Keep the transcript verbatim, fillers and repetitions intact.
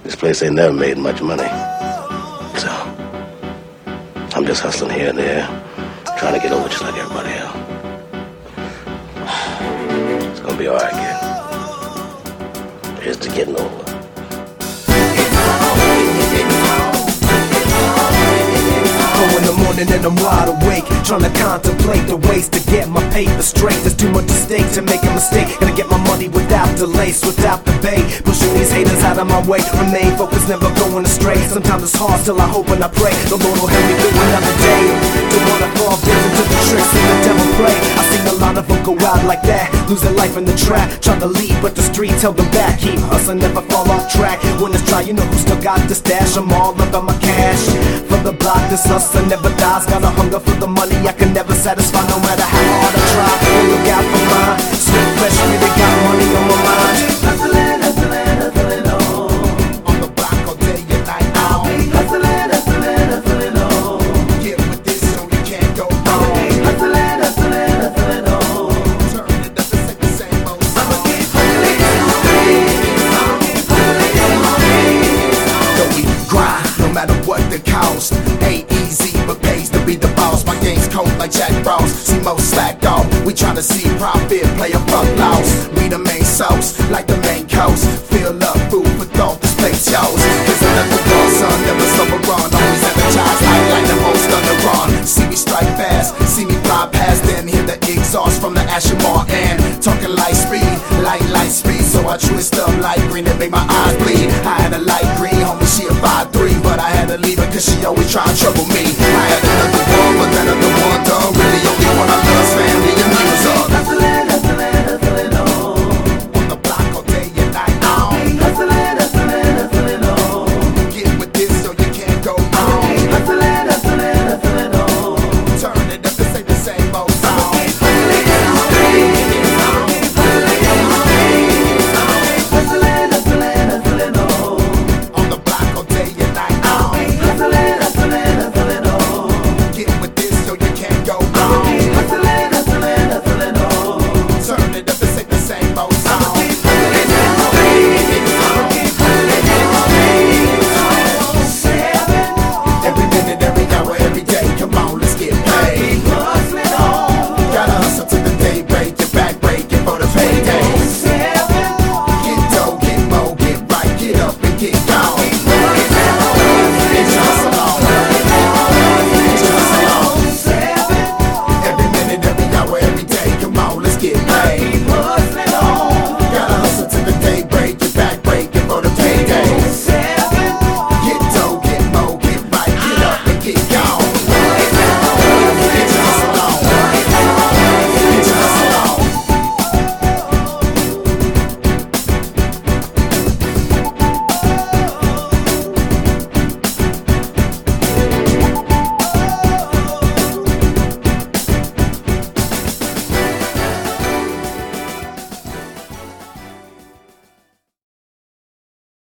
This place ain't never made much money. So, I'm just hustling here and there, trying to get over just like everybody else. It's gonna be alright, kid. Here's to getting over. In the morning and I'm wide awake, trying to contemplate the ways to get my paper straight. There's too much at stake to make a mistake. Gotta get my money without delay, switch out the bait, pushing these haters out of my way. Remain focused, never going astray. Sometimes it's hard, still I hope and I pray the Lord will help me through another day. Don't wanna fall victim to the tricks and the devil play. I seen a lot of them go out like that, lose their life in the trap, try to leave but the streets held them back. Keep hustling, never fall off track. When it's dry, you know who still got the stash. I'm all about my cash. For the block, this hustle never dies. Got a hunger for the money I can never satisfy, no matter how hard I try. They look out for mine. Sweet fresh, really got money on my mind. Hustling, hustling, hustling, oh. On the block all day and night. I'll be hustling, hustling, hustling, oh. Get with this so you can't go wrong. Hustling, hustling, hustling, oh. Turn it up and sing the same old song. I'ma keep hustling, I'ma keep hustling. Though we grind, no matter what the cost. Ain't easy, but pays to be the boss. My game's cold like Jack Ross. See most slack off. We tryna see profit, play a fuck loss. We the main sauce, like the main coast. Fill up food for thought, this place yours. Cause another raw son, never sober run. Always energized, like like the most on the run. See me strike fast, see me fly past, then hear the exhaust from the Ashimar and talking light speed, light light speed. So I twist up light green and make my eyes bleed. I had a light green, homie, she a five three, but I had to leave her cause she always try to trouble me. I had another one.